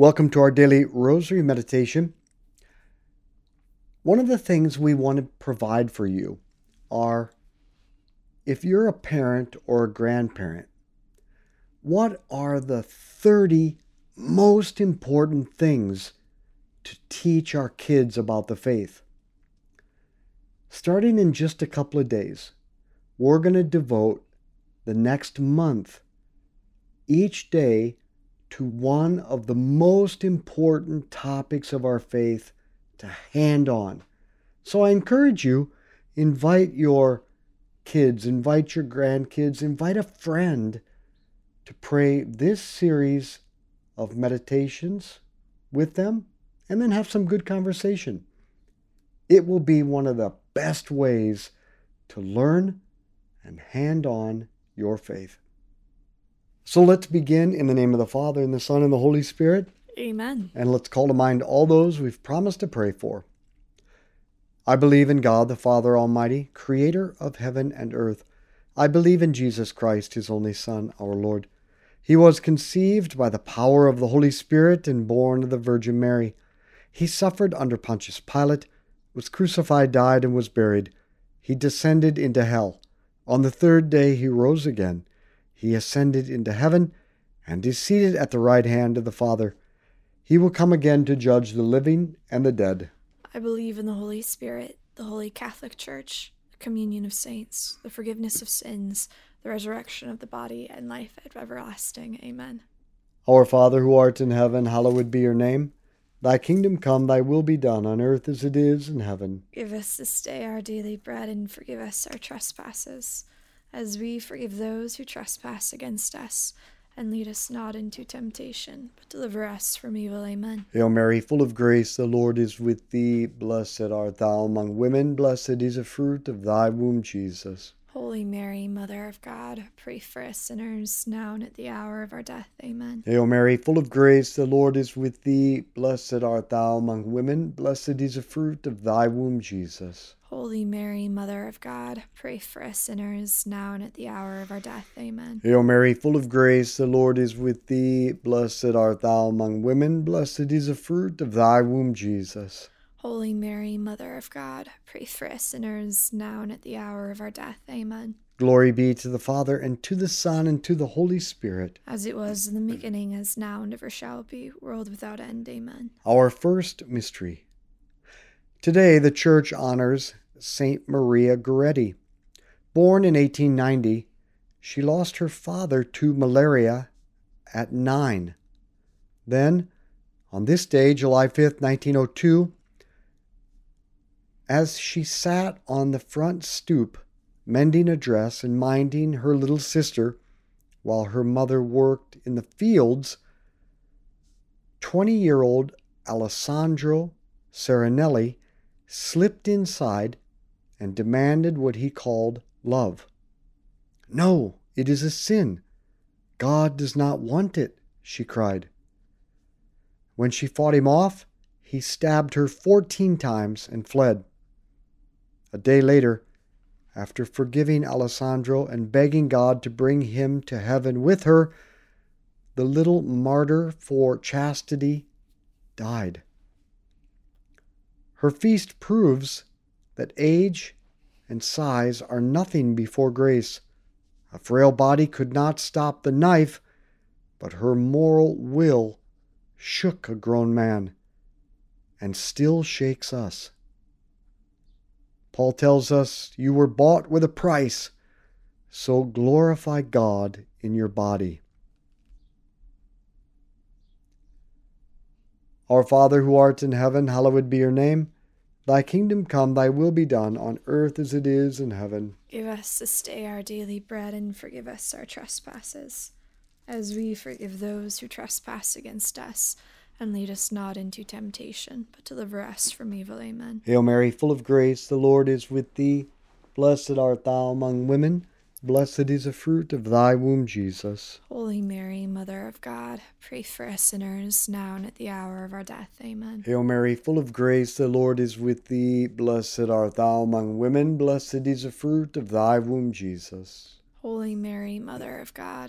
Welcome to our daily rosary meditation. One of the things we want to provide for you are, if you're a parent or a grandparent, what are the 30 most important things to teach our kids about the faith? Starting in just a couple of days, we're going to devote the next month, each day, to one of the most important topics of our faith to hand on. So I encourage you, invite your kids, invite your grandkids, invite a friend to pray this series of meditations with them, and then have some good conversation. It will be one of the best ways to learn and hand on your faith. So let's begin in the name of the Father, and the Son, and the Holy Spirit. Amen. And let's call to mind all those we've promised to pray for. I believe in God, the Father Almighty, creator of heaven and earth. I believe in Jesus Christ, his only Son, our Lord. He was conceived by the power of the Holy Spirit and born of the Virgin Mary. He suffered under Pontius Pilate, was crucified, died, and was buried. He descended into hell. On the third day he rose again. He ascended into heaven and is seated at the right hand of the Father. He will come again to judge the living and the dead. I believe in the Holy Spirit, the Holy Catholic Church, the communion of saints, the forgiveness of sins, the resurrection of the body, and life everlasting. Amen. Our Father who art in heaven, hallowed be your name. Thy kingdom come, thy will be done on earth as it is in heaven. Give us this day our daily bread, and forgive us our trespasses, as we forgive those who trespass against us. And lead us not into temptation, but deliver us from evil. Amen. Hail Mary, full of grace, the Lord is with thee. Blessed art thou among women, blessed is the fruit of thy womb, Jesus. Holy Mary, Mother of God, pray for us sinners, now and at the hour of our death. Amen. Hail Mary, full of grace, the Lord is with thee. Blessed art thou among women, blessed is the fruit of thy womb, Jesus. Holy Mary, Mother of God, pray for us sinners, now and at the hour of our death. Amen. Hail Mary, full of grace, the Lord is with thee. Blessed art thou among women, blessed is the fruit of thy womb, Jesus. Holy Mary, Mother of God, pray for us sinners, now and at the hour of our death. Amen. Glory be to the Father, and to the Son, and to the Holy Spirit. As it was in the beginning, as now, and ever shall be, world without end. Amen. Our first mystery. Today, the Church honors Saint Maria Goretti. Born in 1890, she lost her father to malaria at 9. Then, on this day, July 5th, 1902, as she sat on the front stoop, mending a dress and minding her little sister while her mother worked in the fields, 20-year-old Alessandro Serenelli slipped inside and demanded what he called love. "No, it is a sin. God does not want it," she cried. When she fought him off, he stabbed her 14 times and fled. A day later, after forgiving Alessandro and begging God to bring him to heaven with her, the little martyr for chastity died. Her feast proves that age and size are nothing before grace. A frail body could not stop the knife, but her moral will shook a grown man and still shakes us. Paul tells us, "You were bought with a price, so glorify God in your body." Our Father who art in heaven, hallowed be your name. Thy kingdom come, thy will be done, on earth as it is in heaven. Give us this day our daily bread, and forgive us our trespasses, as we forgive those who trespass against us. And lead us not into temptation, but deliver us from evil. Amen. Hail Mary, full of grace, the Lord is with thee. Blessed art thou among women, blessed is the fruit of thy womb, Jesus. Holy Mary, Mother of God, pray for us sinners, now and at the hour of our death. Amen. Hail Mary, full of grace, the Lord is with thee. Blessed art thou among women, blessed is the fruit of thy womb, Jesus. Holy Mary, Mother of God,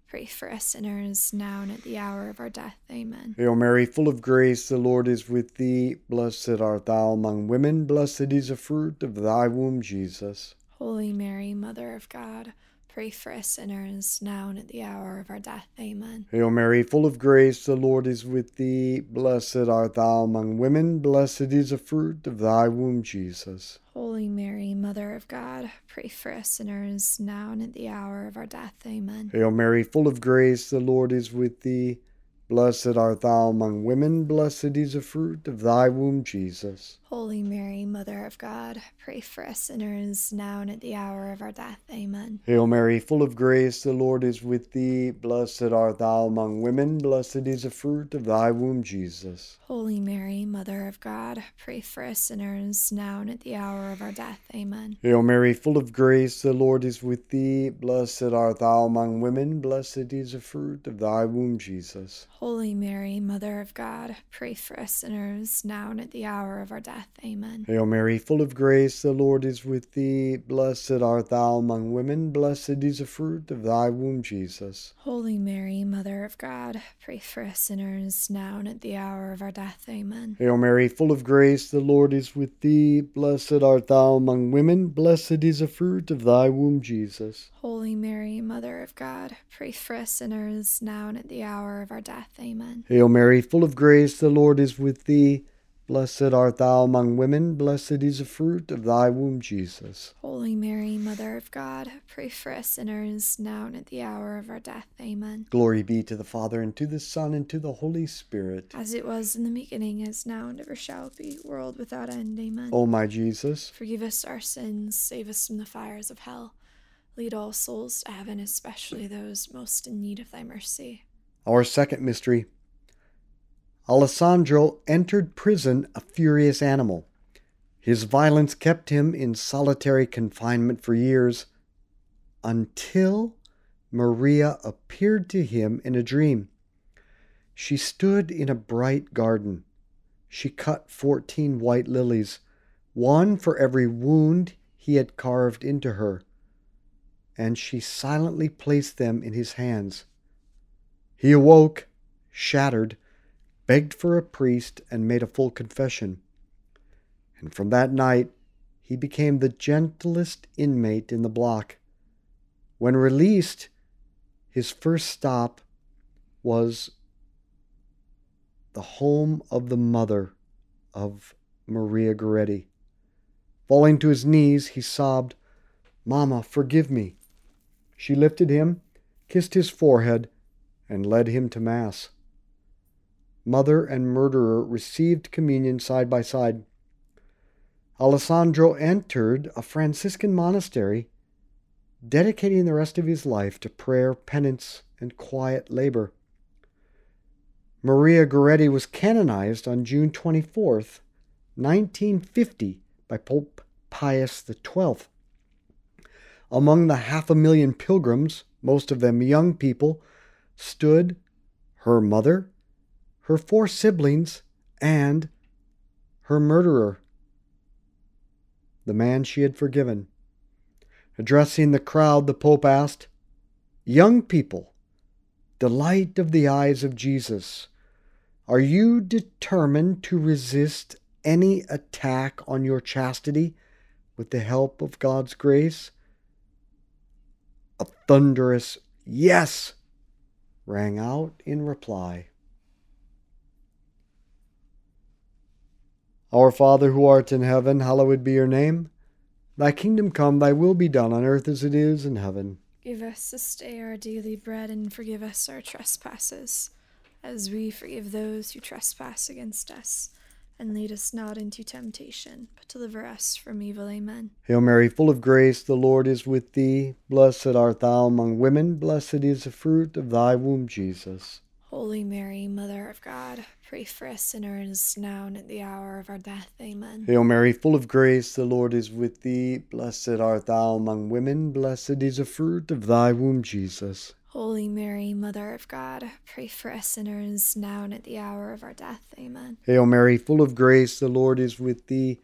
pray for us sinners, now and at the hour of our death. Amen. Hail Mary, full of grace, the Lord is with thee. Blessed art thou among women, blessed is the fruit of thy womb, Jesus. Holy Mary, Mother of God, pray for us sinners, now and at the hour of our death. Amen. Hail Mary, full of grace, the Lord is with thee. Blessed art thou among women, blessed is the fruit of thy womb, Jesus. Holy Mary, Mother of God, pray for us sinners, now and at the hour of our death. Amen. Hail Mary, full of grace, the Lord is with thee. Blessed art thou among women, blessed is the fruit of thy womb, Jesus. Holy Mary, Mother of God, pray for us sinners, now and at the hour of our death. Amen. Hail Mary, full of grace, the Lord is with thee. Blessed art thou among women, blessed is the fruit of thy womb, Jesus. Holy Mary, Mother of God, pray for us sinners, now and at the hour of our death. Amen. Hail Mary, full of grace, the Lord is with thee. Blessed art thou among women, blessed is the fruit of thy womb, Jesus. Holy Mary, Mother of God, pray for us sinners, now and at the hour of our death. Amen. Hail Mary, full of grace, the Lord is with thee. Blessed art thou among women, blessed is the fruit of thy womb, Jesus. Holy Mary, Mother of God, pray for us sinners, now and at the hour of our death. Amen. Hail Mary, full of grace, the Lord is with thee. Blessed art thou among women, blessed is the fruit of thy womb, Jesus. Holy Mary, Mother of God, pray for us sinners, now and at the hour of our death. Amen. Hail Mary, full of grace, the Lord is with thee. Blessed art thou among women, blessed is the fruit of thy womb, Jesus. Holy Mary, Mother of God, pray for us sinners, now and at the hour of our death. Amen. Glory be to the Father, and to the Son, and to the Holy Spirit. As it was in the beginning, is now, and ever shall be, world without end. Amen. O my Jesus, forgive us our sins, save us from the fires of hell. Lead all souls to heaven, especially those most in need of thy mercy. Our second mystery. Alessandro entered prison a furious animal. His violence kept him in solitary confinement for years, until Maria appeared to him in a dream. She stood in a bright garden. She cut 14 white lilies, one for every wound he had carved into her, and she silently placed them in his hands. He awoke, shattered, begged for a priest, and made a full confession. And from that night, he became the gentlest inmate in the block. When released, his first stop was the home of the mother of Maria Goretti. Falling to his knees, he sobbed, "Mama, forgive me." She lifted him, kissed his forehead, and led him to Mass. Mother and murderer received communion side by side. Alessandro entered a Franciscan monastery, dedicating the rest of his life to prayer, penance, and quiet labor. Maria Goretti was canonized on June 24th, 1950, by Pope Pius XII. Among the 500,000 pilgrims, most of them young people, stood her mother, her 4 siblings, and her murderer, the man she had forgiven. Addressing the crowd, the Pope asked, "Young people, delight of the eyes of Jesus, are you determined to resist any attack on your chastity with the help of God's grace?" A thunderous "Yes!" rang out in reply. Our Father who art in heaven, hallowed be your name. Thy kingdom come, thy will be done on earth as it is in heaven. Give us this day our daily bread, and forgive us our trespasses, as we forgive those who trespass against us. And lead us not into temptation, but deliver us from evil. Amen. Hail Mary, full of grace, the Lord is with thee. Blessed art thou among women, blessed is the fruit of thy womb, Jesus. Holy Mary, Mother of God, pray for us sinners, now and at the hour of our death. Amen. Hail Mary, full of grace, the Lord is with thee. Blessed art thou among women, blessed is the fruit of thy womb, Jesus. Holy Mary, Mother of God, pray for us sinners, now and at the hour of our death. Amen. Hail Mary, full of grace, the Lord is with thee.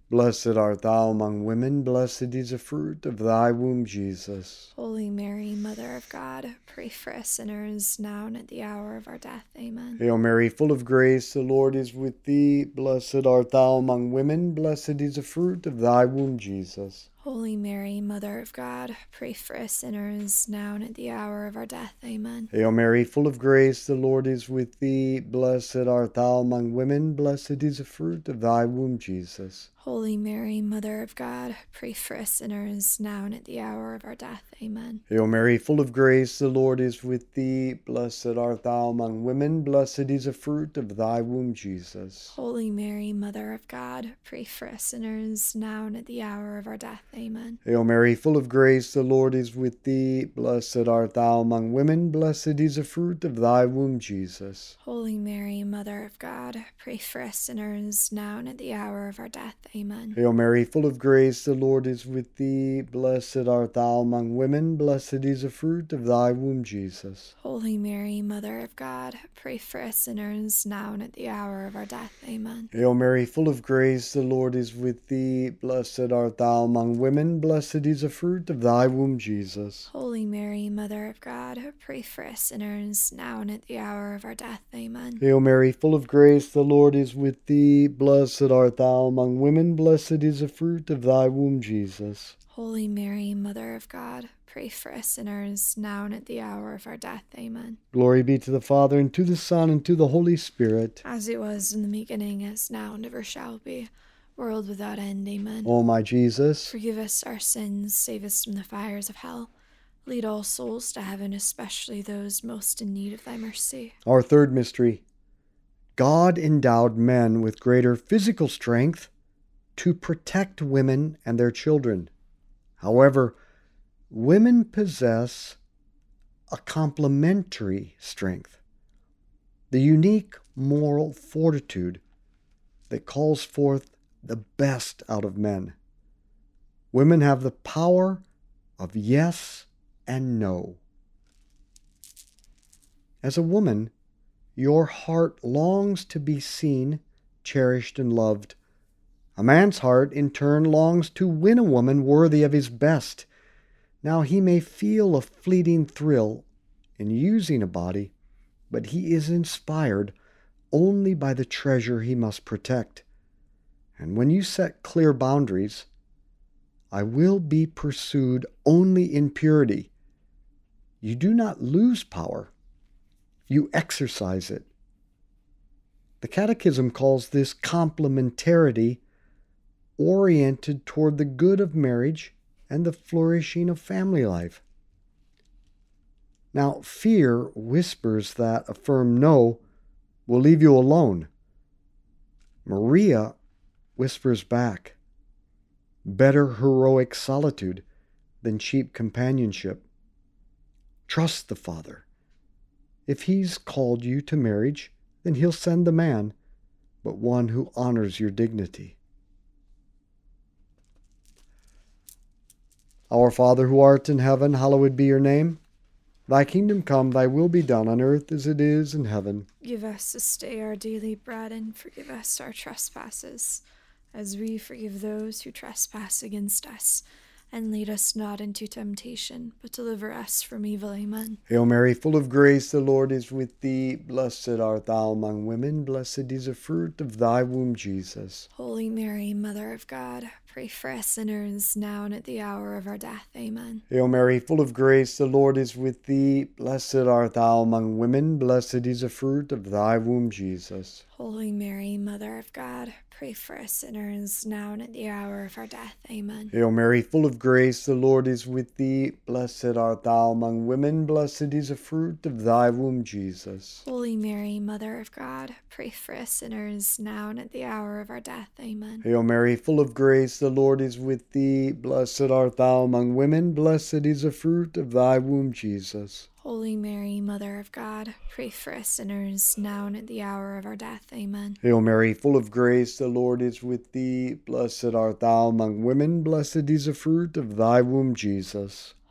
Blessed art thou among women, blessed is the fruit of thy womb, Jesus. Holy Mary, Mother of God, pray for us sinners, now and at the hour of our death. Amen. Hail Mary, full of grace, the Lord is with thee. Blessed art thou among women, blessed is the fruit of thy womb, Jesus. Holy Mary, Mother of God, pray for us sinners, now and at the hour of our death. Amen. Hail Mary, full of grace, the Lord is with thee. Blessed art thou among women, blessed is the fruit of thy womb, Jesus. Holy Mary, Mother of God, pray for us sinners, now and at the hour of our death. Amen. Hail Mary, full of grace, the Lord is with thee. Blessed art thou among women, blessed is the fruit of thy womb, Jesus. Holy Mary, Mother of God, pray for us sinners, now and at the hour of our death. Amen. Hail Mary, full of grace, the Lord is with thee. Blessed art thou among women, blessed is the fruit of thy womb, Jesus. Holy Mary, Mother of God, pray for us sinners, now and at the hour of our death. Amen. Hail Mary, full of grace, the Lord is with thee. Blessed art thou among women, blessed is the fruit of thy womb, Jesus. Holy Mary, Mother of God, pray for us sinners, now and at the hour of our death. Amen. Hail Mary, full of grace, the Lord is with thee. Blessed art thou among women, blessed is the fruit of thy womb, Jesus. Holy Mary, Mother of God, pray for us sinners, now and at the hour of our death. Amen. Hail Mary, full of grace, the Lord is with thee. Blessed art thou among women, blessed is the fruit of thy womb, Jesus. Holy Mary, Mother of God, pray for us sinners, now and at the hour of our death. Amen. Glory be to the Father, and to the Son, and to the Holy Spirit. As it was in the beginning, as now, and ever shall be, world without end. Amen. O my Jesus, Forgive us our sins, save us from the fires of hell. Lead all souls to heaven, especially those most in need of thy mercy. our third mystery. God endowed men with greater physical strength to protect women and their children. However, women possess a complementary strength, the unique moral fortitude that calls forth the best out of men. Women have the power of yes and no. As a woman, your heart longs to be seen, cherished, and loved. A man's heart, in turn, longs to win a woman worthy of his best. Now, he may feel a fleeting thrill in using a body, but he is inspired only by the treasure he must protect. And when you set clear boundaries, I will be pursued only in purity. You do not lose power. You exercise it. The Catechism calls this complementarity oriented toward the good of marriage and the flourishing of family life. Now, fear whispers that a firm no will leave you alone. Maria whispers back, better heroic solitude than cheap companionship. Trust the Father. If he's called you to marriage, then he'll send the man, but one who honors your dignity. Our Father who art in heaven, hallowed be your name. Thy kingdom come, thy will be done on earth as it is in heaven. Give us this day our daily bread, and forgive us our trespasses, as we forgive those who trespass against us. And lead us not into temptation, but deliver us from evil. Amen. Hail Mary, full of grace, the Lord is with thee. Blessed art thou among women, blessed is the fruit of thy womb, Jesus. Holy Mary, Mother of God, pray for us sinners, now and at the hour of our death. Amen. Hail Mary, full of grace, the Lord is with thee. Blessed art thou among women, blessed is the fruit of thy womb, Jesus. Holy Mary, Mother of God, pray for us sinners, now and at the hour of our death. Amen. Hail Mary, full of grace, the Lord is with thee. Blessed art thou among women, blessed is the fruit of thy womb, Jesus. Holy Mary, Mother of God, pray for us sinners, now and at the hour of our death. Amen. Hail Mary, full of grace, the Lord is with thee. Blessed art thou among women, blessed is the fruit of thy womb, Jesus. Holy Mary, Mother of God, pray for us sinners, now and at the hour of our death. Amen. Hail Mary, full of grace, the Lord is with thee. Blessed art thou among women, blessed is the fruit of thy womb, Jesus.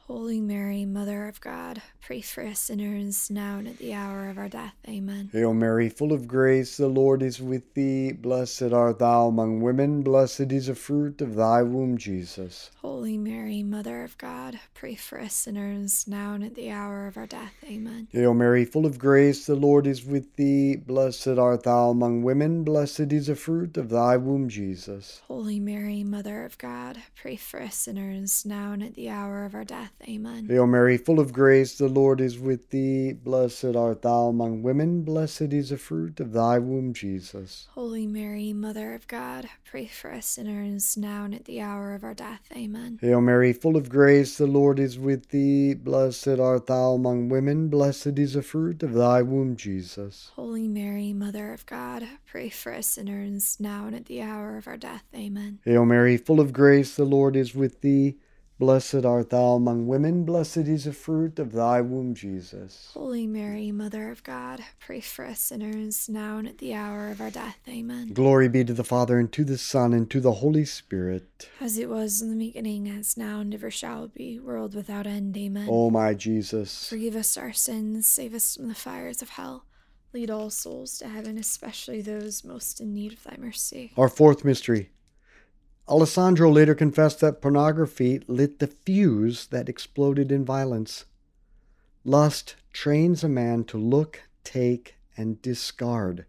Holy Mary, Mother of God, pray for us sinners, now and at the hour of our death. Amen. Hail Mary, full of grace, the Lord is with thee. Blessed art thou among women, blessed is the fruit of thy womb, Jesus. Holy Mary, Mother of God, pray for us sinners, now and at the hour of our death. Amen. Hail Mary, full of grace, the Lord is with thee. Blessed art thou among women, blessed is the fruit of thy womb, Jesus. Holy Mary, Mother of God, pray for us sinners, now and at the hour of our death. Amen. Hail Mary, full of grace, the Lord is with thee. Blessed art thou among women, blessed is the fruit of thy womb, Jesus. Holy Mary, Mother of God, pray for us sinners, now and at the hour of our death. Amen. Hail Mary, full of grace, the Lord is with thee. Blessed art thou among women, blessed is the fruit of thy womb, Jesus. Holy Mary, Mother of God, pray for us sinners, now and at the hour of our death. Amen. Hail Mary, full of grace, the Lord is with thee. Blessed art thou among women, blessed is the fruit of thy womb, Jesus. Holy Mary, Mother of God, pray for us sinners, now and at the hour of our death. Amen. Glory be to the Father, and to the Son, and to the Holy Spirit. As it was in the beginning, as now, and ever shall be, world without end. Amen. O my Jesus, forgive us our sins, save us from the fires of hell. Lead all souls to heaven, especially those most in need of thy mercy. Our fourth mystery. Alessandro later confessed that pornography lit the fuse that exploded in violence. Lust trains a man to look, take, and discard.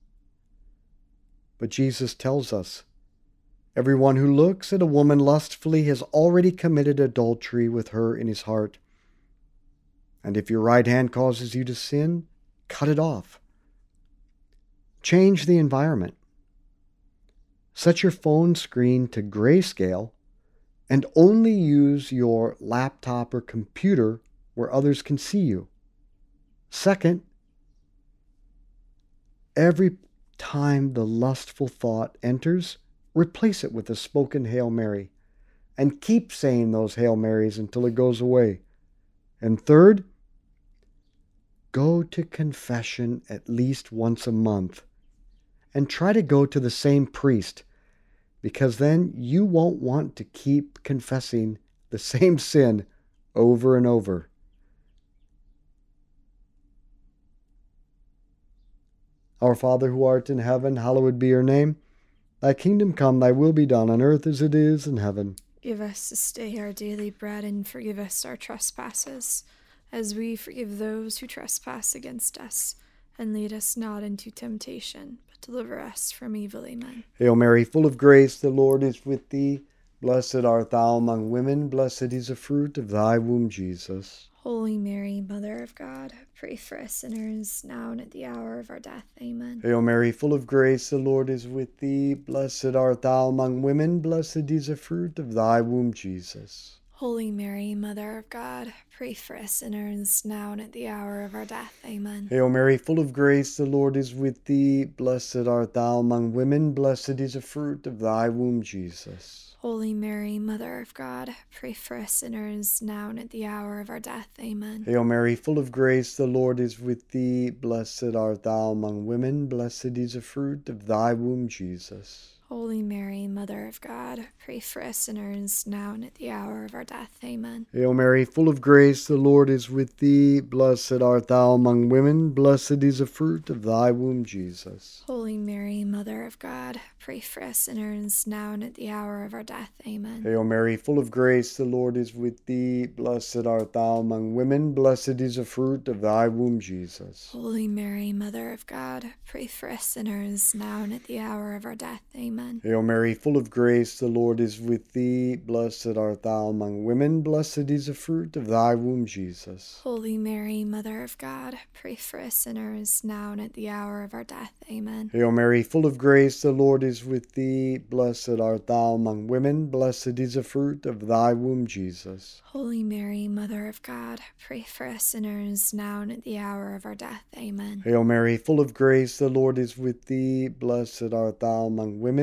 But Jesus tells us, everyone who looks at a woman lustfully has already committed adultery with her in his heart. And if your right hand causes you to sin, cut it off. Change the environment. Set your phone screen to grayscale and only use your laptop or computer where others can see you. Second, every time the lustful thought enters, replace it with a spoken Hail Mary and keep saying those Hail Marys until it goes away. And third, go to confession at least once a month and try to go to the same priest, because then you won't want to keep confessing the same sin over and over. Our Father who art in heaven, hallowed be your name. Thy kingdom come, thy will be done on earth as it is in heaven. Give us this day our daily bread, and forgive us our trespasses, as we forgive those who trespass against us. And lead us not into temptation, but deliver us from evil. Amen. Hail Mary, full of grace, the Lord is with thee. Blessed art thou among women, blessed is the fruit of thy womb, Jesus. Holy Mary, Mother of God, pray for us sinners, now and at the hour of our death. Amen. Hail Mary, full of grace, the Lord is with thee. Blessed art thou among women, blessed is the fruit of thy womb, Jesus. Holy Mary, Mother of God, pray for us sinners, now and at the hour of our death. Amen. Hail Mary, full of grace, the Lord is with thee. Blessed art thou among women, blessed is the fruit of thy womb, Jesus. Holy Mary, Mother of God, pray for us sinners, now and at the hour of our death. Amen. Hail Mary, full of grace, the Lord is with thee. Blessed art thou among women, blessed is the fruit of thy womb, Jesus. Holy Mary, Mother of God, pray for us sinners, now and at the hour of our death. Amen. Hail Mary, full of grace, the Lord is with thee. Blessed art thou among women, blessed is the fruit of thy womb, Jesus. Holy Mary, Mother of God, pray for us sinners, now and at the hour of our death. Amen. Hail Mary, full of grace, the Lord is with thee. Blessed art thou among women, blessed is the fruit of thy womb, Jesus. Holy Mary, Mother of God, pray for us sinners, now and at the hour of our death. Amen. Hail Mary, full of grace, the Lord is with thee. Blessed art thou among women, blessed is the fruit of thy womb, Jesus. Holy Mary, Mother of God, pray for us sinners, now and at the hour of our death. Amen. Hail Mary, full of grace, the Lord is with thee. Blessed art thou among women, blessed is the fruit of thy womb, Jesus. Holy Mary, Mother of God, pray for us sinners, now and at the hour of our death. Amen. Hail Mary, full of grace, the Lord is with thee. Blessed art thou among women,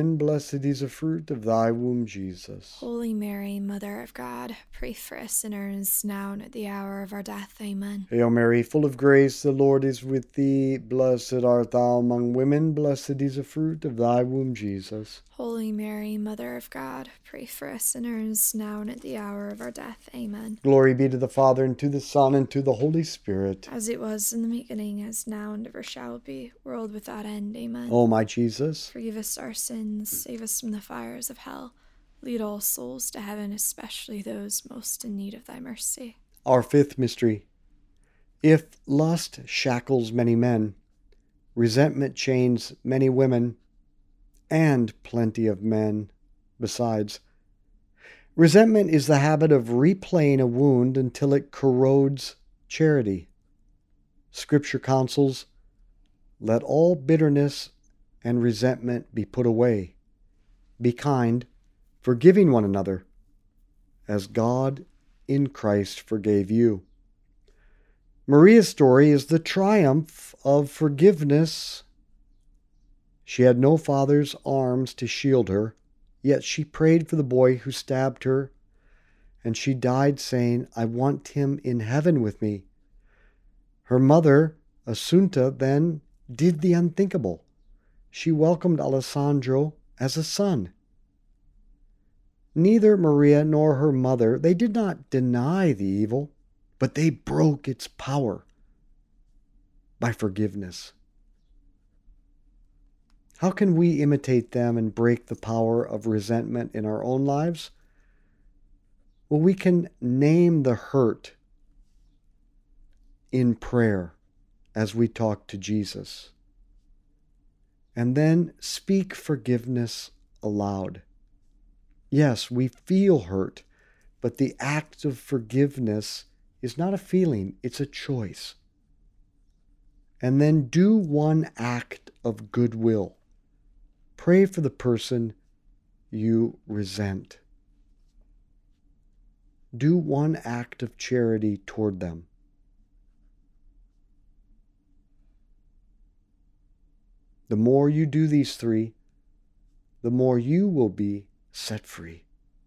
women, blessed is the fruit of thy womb, Jesus. Holy Mary, Mother of God, pray for us sinners, now and at the hour of our death. Amen. Hail Mary, full of grace, the Lord is with thee. Blessed art thou among women, blessed is the fruit of thy womb, Jesus. Holy Mary, Mother of God, pray for us sinners, now and at the hour of our death. Amen. Glory be to the Father, and to the Son, and to the Holy Spirit. As it was in the beginning, as now, and ever shall be, world without end. Amen. O my Jesus, forgive us our sins, save us from the fires of hell. Lead all souls to heaven, especially those most in need of thy mercy. our fifth mystery. If lust shackles many men, resentment chains many women, and plenty of men besides. Resentment is the habit of replaying a wound until it corrodes charity. Scripture counsels, let all bitterness and resentment be put away. Be kind, forgiving one another, as God in Christ forgave you. Maria's story is the triumph of forgiveness. She had no father's arms to shield her, yet she prayed for the boy who stabbed her, and she died saying, I want him in heaven with me. Her mother, Assunta, then did the unthinkable. She welcomed Alessandro as a son. Neither Maria nor her mother, they did not deny the evil, but they broke its power by forgiveness. How can we imitate them and break the power of resentment in our own lives? Well, we can name the hurt in prayer as we talk to Jesus, and then speak forgiveness aloud. Yes, we feel hurt, but the act of forgiveness is not a feeling, it's a choice. And then do one act of goodwill. Pray for the person you resent. Do one act of charity toward them. The more you do these three, the more you will be set free.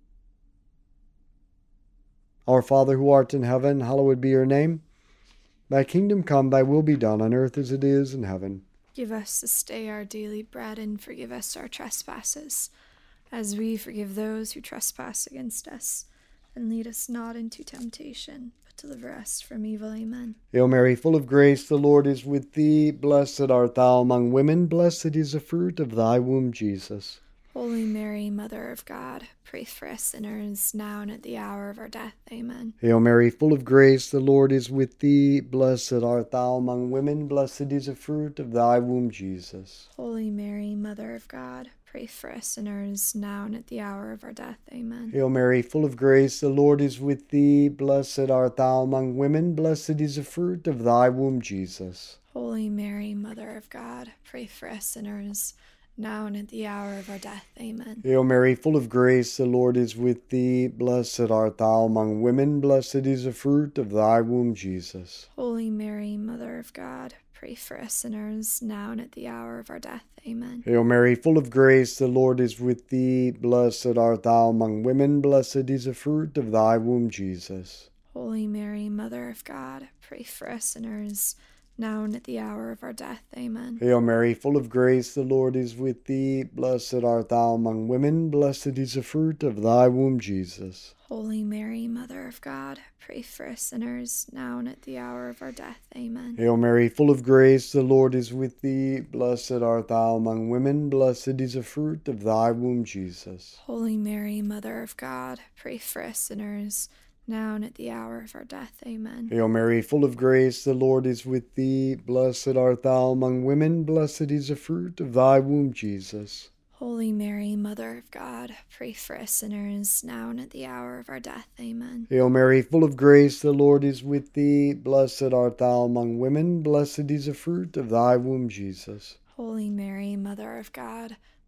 Our Father who art in heaven, hallowed be your name. Thy kingdom come, thy will be done on earth as it is in heaven. Give us this day our daily bread, and forgive us our trespasses, as we forgive those who trespass against us. And lead us not into temptation, but deliver us from evil. Amen. Hail Mary, full of grace, the Lord is with thee. Blessed art thou among women, blessed is the fruit of thy womb, Jesus. Holy Mary, Mother of God, pray for us sinners, now and at the hour of our death. Amen. Hail Mary, full of grace, the Lord is with thee. Blessed art thou among women, blessed is the fruit of thy womb, Jesus. Holy Mary, Mother of God, pray for us sinners, now and at the hour of our death. Amen. Hail Mary, full of grace, the Lord is with thee. Blessed art thou among women, blessed is the fruit of thy womb, Jesus. Holy Mary, Mother of God, pray for us sinners, now and at the hour of our death. Amen. Hail Mary, full of grace, the Lord is with thee. Blessed art thou among women, blessed is the fruit of thy womb, Jesus. Holy Mary, Mother of God, pray for us sinners, now and at the hour of our death. Amen. Hail Mary, full of grace, the Lord is with thee. Blessed art thou among women, blessed is the fruit of thy womb, Jesus. Holy Mary, Mother of God, pray for us sinners, now and at the hour of our death. Amen. Hail Mary, full of grace, the Lord is with thee. Blessed art thou among women, blessed is the fruit of thy womb, Jesus. Holy Mary, Mother of God, pray for us sinners, now and at the hour of our death. Amen. Hail Mary, full of grace, the Lord is with thee. Blessed art thou among women, blessed is the fruit of thy womb, Jesus. Holy Mary, Mother of God, pray for us sinners, now and at the hour of our death. Amen. Hail Mary, full of grace, the Lord is with thee. Blessed art thou among women, blessed is the fruit of thy womb, Jesus. Holy Mary, Mother of God, pray for us sinners, now and at the hour of our death. Amen. Hail Mary, full of grace, the Lord is with thee. Blessed art thou among women, blessed is the fruit of thy womb, Jesus. Holy Mary, Mother of God,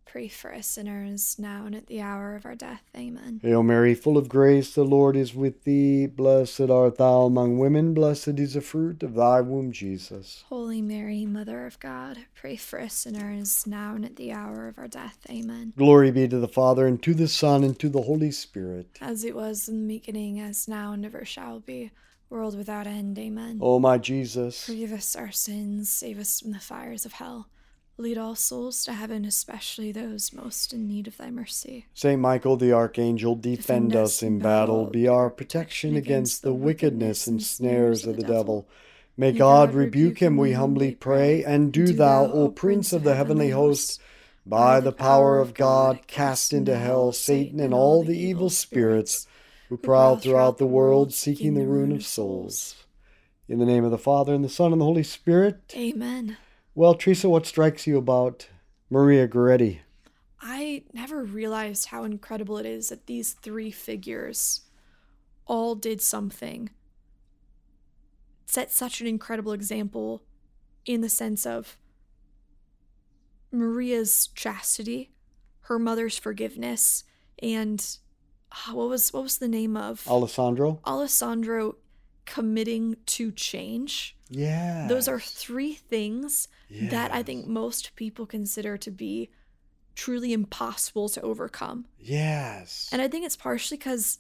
pray for us sinners, now and at the hour of our death. Amen. Hail Mary, full of grace, the Lord is with thee. Blessed art thou among women, blessed is the fruit of thy womb, Jesus. Holy Mary, Mother of God, pray for us sinners, now and at the hour of our death. Amen. Glory be to the Father, and to the Son, and to the Holy Spirit. As it was in the beginning, as now, and ever shall be, world without end. Amen. O my Jesus, forgive us our sins, save us from the fires of hell. Lead all souls to heaven, especially those most in need of thy mercy. Saint Michael the Archangel, defend us in battle. Be our protection against the wickedness and snares of the devil. May God rebuke him, we humbly pray. And do thou, O Prince of the heavenly host, by the power of God, cast into hell Satan and all the evil spirits who prowl throughout the world, seeking the ruin of souls. In the name of the Father, and the Son, and the Holy Spirit. Amen. Well, Teresa, what strikes you about Maria Goretti? I never realized how incredible it is that these three figures all did something. Set such an incredible example in the sense of Maria's chastity, her mother's forgiveness, and what was the name of? Alessandro committing to change. Yeah. Those are three things that I think most people consider to be truly impossible to overcome. Yes. And I think it's partially because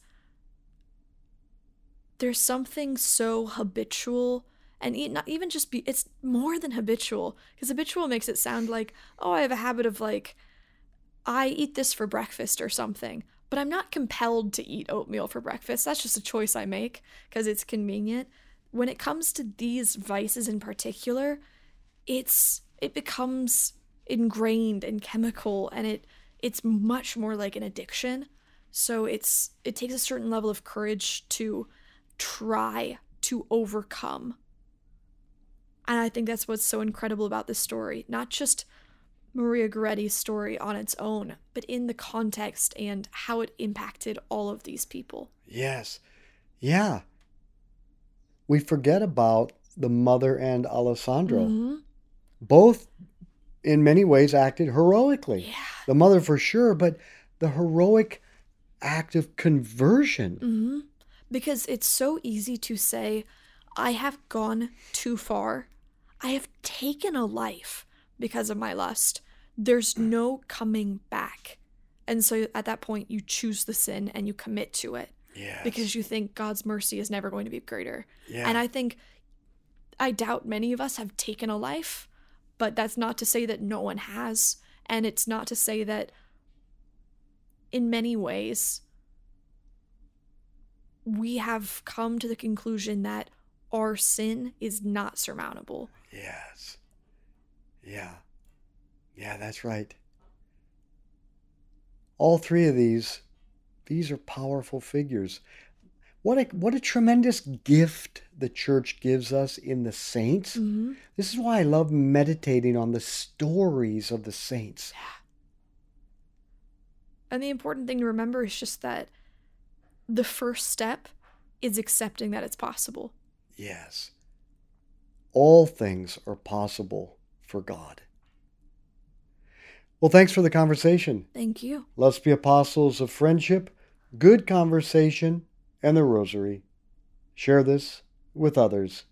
there's something so habitual, and not even just it's more than habitual, because habitual makes it sound like, oh, I have a habit of I eat this for breakfast or something. But I'm not compelled to eat oatmeal for breakfast. That's just a choice I make because it's convenient. When it comes to these vices in particular, it becomes ingrained and chemical, and it's much more like an addiction. So it takes a certain level of courage to try to overcome. And I think that's what's so incredible about this story. Not just Maria Goretti's story on its own, but in the context and how it impacted all of these people. Yes. Yeah. We forget about the mother and Alessandro. Mm-hmm. Both, in many ways, acted heroically. Yeah. The mother for sure, but the heroic act of conversion. Mm-hmm. Because it's so easy to say, I have gone too far. I have taken a life because of my lust. There's no coming back. And so at that point, you choose the sin and you commit to it. Yes. Because you think God's mercy is never going to be greater. Yeah. And I doubt many of us have taken a life, but that's not to say that no one has. And it's not to say that in many ways, we have come to the conclusion that our sin is not surmountable. Yes. Yeah. Yeah, that's right. All three of these are powerful figures. What a tremendous gift the church gives us in the saints. Mm-hmm. This is why I love meditating on the stories of the saints. Yeah. And the important thing to remember is just that the first step is accepting that it's possible. Yes. All things are possible for God. Well, thanks for the conversation. Thank you. Let's be apostles of friendship, good conversation, and the rosary. Share this with others.